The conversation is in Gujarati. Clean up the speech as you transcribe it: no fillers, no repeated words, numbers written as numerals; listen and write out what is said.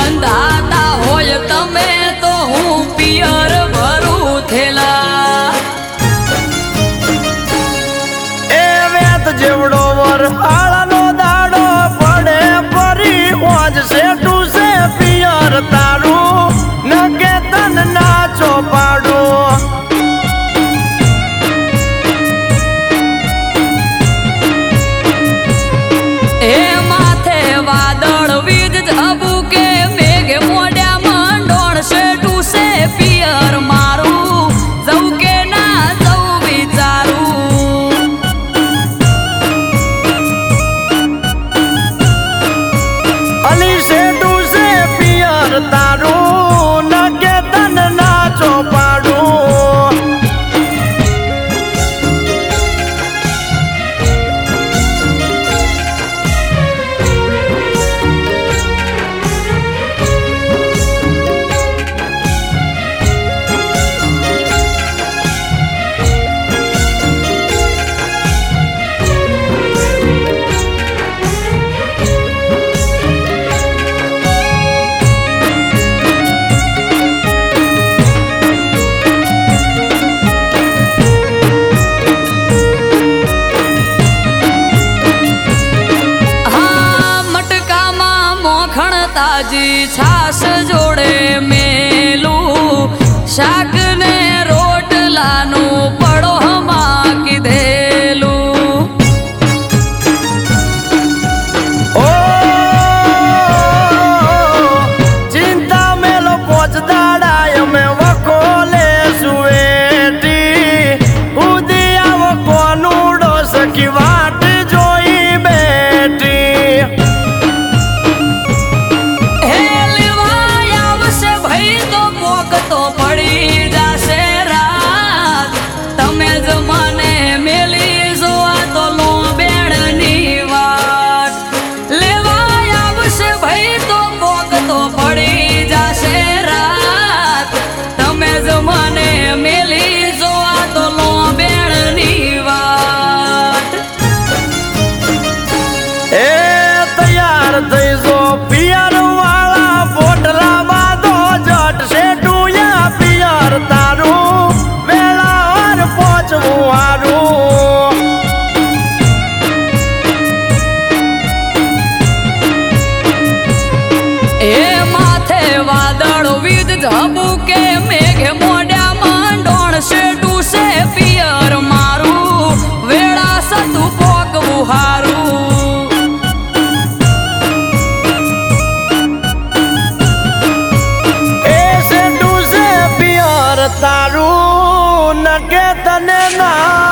બંધાતા હોય તમે તો હું પિયર ભરું થેલા એ વેત જેવડો વરહાળનો દાડો પડે ફરી ઓજ છે ટુસે પિયર તારું નકે તન નાચો પાડો એ માથે વાદળ વીજ ઝબુકે મેઘ મોડ્યા મંડોળ છે ટુસે પિયર મારું જવું કે ના જવું વિચારું અલી છે ટુસે પિયર તારું નકે તન નાચો પાડો તાજી છાસ જોડે મેલું શાક ને રોટલાનું પડોહમાં કીધેલું ઓ ચિંતા મેલો પોચ દાડા અમે વખોલે સુએટી ઉદી આવો કોનુડો સખી વાટ જોઈ બેઠી તો પડી જશે રાત તમે જ મને મેલી જોવા તો લો બેડની વાત લેવા આવશે ભાઈ તો ભોગ તો પડી જશે રાત તમે જ મને મેલી જોવા તો લો બેડની વાત એ તૈયાર થઈ જો પિયર વાળા પોટલા બાંધો જટ છે પિયર તારું વેળાવાર પહોંચવું હારું એ માથે વાદળ વીજ ઝબુકે મેઘ મોડ્યા મંડોળ છે ટુસે પિયર મારું વેળા સતું પોકવું હારું એ છે ટુસે પિયર તારું નકે તને ના